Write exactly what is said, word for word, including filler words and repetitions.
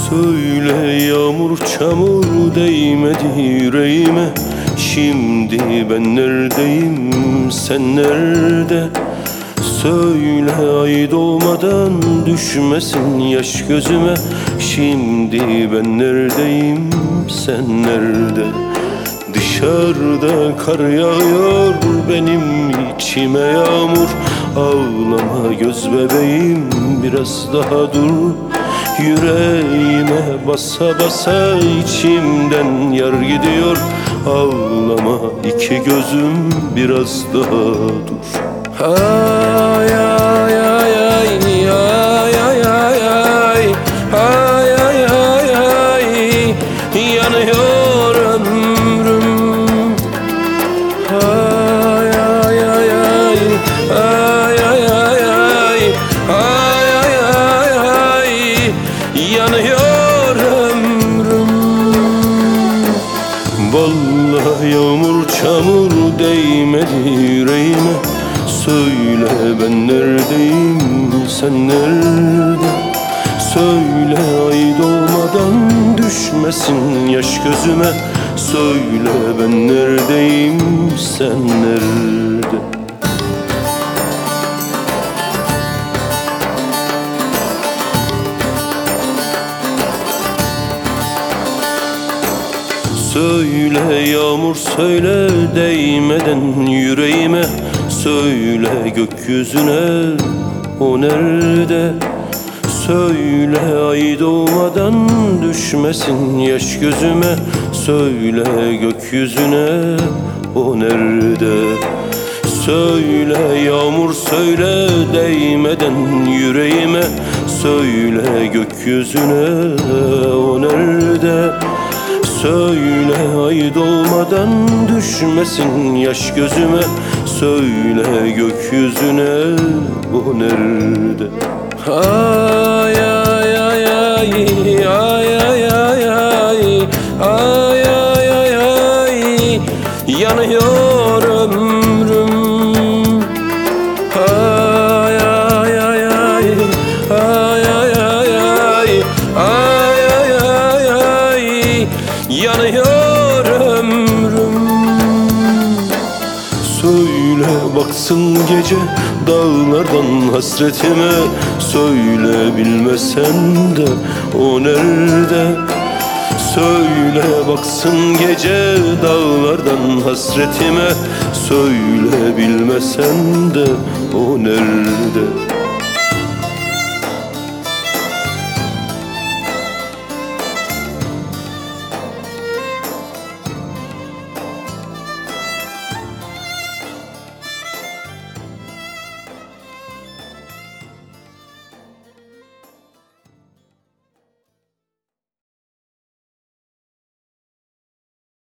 Söyle yağmur çamur değmedi yüreğime. Şimdi ben neredeyim, sen nerede? Söyle ay doğmadan düşmesin yaş gözüme. Şimdi ben neredeyim, sen nerede? Dışarıda kar yağıyor, benim içime yağmur. Ağlama göz bebeğim, biraz daha dur. Yüreğime basa basa içimden yar gidiyor. Ağlama iki gözüm, biraz daha dur. Ay ay ay ay ay ay ay ay ay ay ay ay yanıyor ömrüm. Ay ay ay ay ay ay ay ay ay ay ay ay yanıyor ömrüm. Vallahi yağmur çamur değmedi yüreğime. Söyle ben neredeyim, sen nerede? Söyle ay doğmadan düşmesin yaş gözüme. Söyle ben neredeyim, sen nerede? Söyle yağmur söyle değmeden yüreğime. Söyle gökyüzüne, o nerede? Söyle ay doğmadan düşmesin yaş gözüme. Söyle gökyüzüne, o nerede? Söyle yağmur söyle değmeden yüreğime. Söyle gökyüzüne, o nerede? Söyle ay doğmadan düşmesin yaş gözüme. Söyle gökyüzüne, o nerede? Ay ay ay ay ay ay ay ay ay ay ay ay yanıyor ömrüm. Ay ay ay ay ay ay ay ay ay ay ay ay yanıyor ömrüm. Söyle baksın gece dağlardan hasretime. Söyle bilmesen de, o nerede? Söyle baksın gece dağlardan hasretime. Söyle bilmesen de, o nerede?